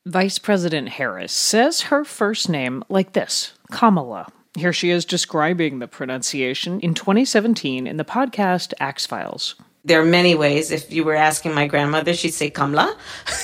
Vice President Harris says her first name like this, Kamala. Here she is describing the pronunciation in 2017 in the podcast Axe Files. There are many ways. If you were asking my grandmother, she'd say Kamala.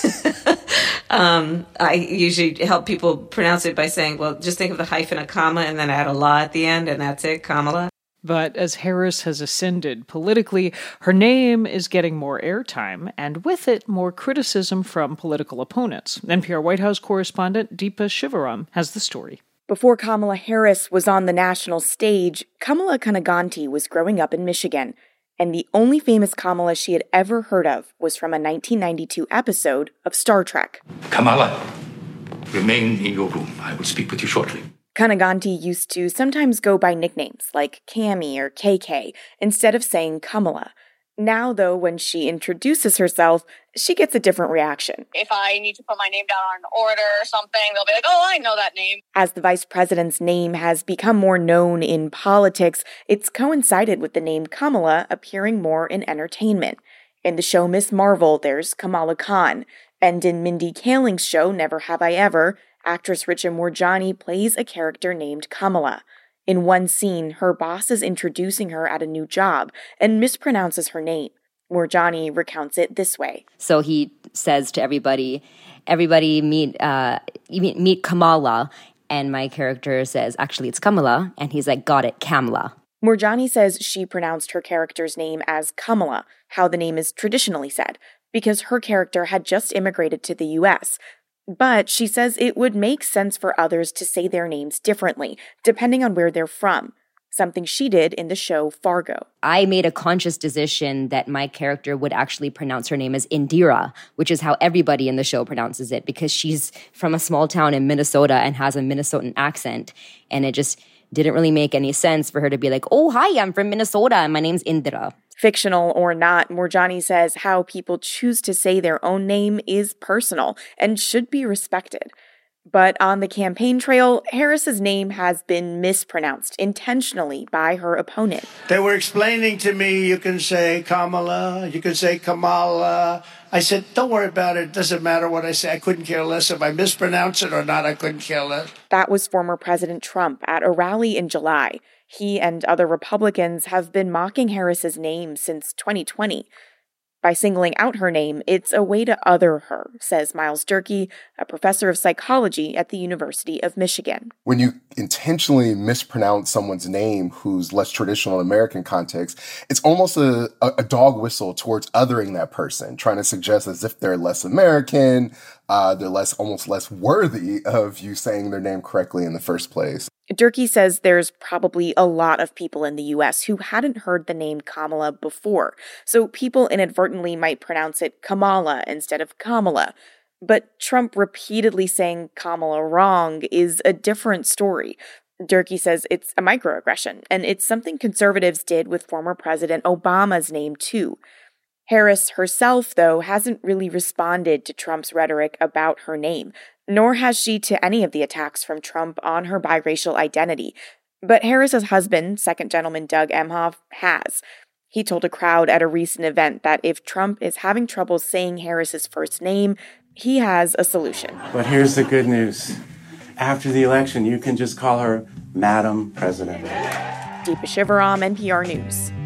I usually help people pronounce it by saying, well, just think of the hyphen, a comma, and then add a la at the end, and that's it, Kamala. But as Harris has ascended politically, her name is getting more airtime, and with it, more criticism from political opponents. NPR White House correspondent Deepa Shivaram has the story. Before Kamala Harris was on the national stage, Kamala Kaneganti was growing up in Michigan, and the only famous Kamala she had ever heard of was from a 1992 episode of Star Trek. Kamala, remain in your room. I will speak with you shortly. Kaneganti used to sometimes go by nicknames like Cammy or KK instead of saying Kamala. Now, though, when she introduces herself, she gets a different reaction. If I need to put my name down on an order or something, they'll be like, oh, I know that name. As the vice president's name has become more known in politics, it's coincided with the name Kamala appearing more in entertainment. In the show Ms. Marvel, there's Kamala Khan. And in Mindy Kaling's show Never Have I Ever, actress Richa Moorjani plays a character named Kamala. In one scene, her boss is introducing her at a new job and mispronounces her name. Moorjani recounts it this way. So he says to everybody meet Kamala. And my character says, actually, it's Kamala. And he's like, got it, Kamala. Moorjani says she pronounced her character's name as Kamala, how the name is traditionally said, because her character had just immigrated to the U.S., but she says it would make sense for others to say their names differently, depending on where they're from, something she did in the show Fargo. I made a conscious decision that my character would actually pronounce her name as Indira, which is how everybody in the show pronounces it, because she's from a small town in Minnesota and has a Minnesotan accent, and it just didn't really make any sense for her to be like, oh, hi, I'm from Minnesota, and my name's Indira. Fictional or not, Moorjani says how people choose to say their own name is personal and should be respected. But on the campaign trail, Harris's name has been mispronounced intentionally by her opponent. They were explaining to me, you can say Kamala, you can say Kamala. I said, don't worry about it. It doesn't matter what I say. I couldn't care less. If I mispronounce it or not, I couldn't care less. That was former President Trump at a rally in July. He and other Republicans have been mocking Harris's name since 2020. By singling out her name, it's a way to other her, says Miles Durkee, a professor of psychology at the University of Michigan. When you intentionally mispronounce someone's name who's less traditional in American context, it's almost a dog whistle towards othering that person, trying to suggest as if they're less American, they're almost less worthy of you saying their name correctly in the first place. Durkee says there's probably a lot of people in the U.S. who hadn't heard the name Kamala before, so people inadvertently might pronounce it Kamala instead of Kamala. But Trump repeatedly saying Kamala wrong is a different story. Durkee says it's a microaggression, and it's something conservatives did with former President Obama's name too. Harris herself, though, hasn't really responded to Trump's rhetoric about her name, nor has she to any of the attacks from Trump on her biracial identity. But Harris's husband, Second Gentleman Doug Emhoff, has. He told a crowd at a recent event that if Trump is having trouble saying Harris's first name, he has a solution. But here's the good news. After the election, you can just call her Madam President. Deepa Shivaram, NPR News.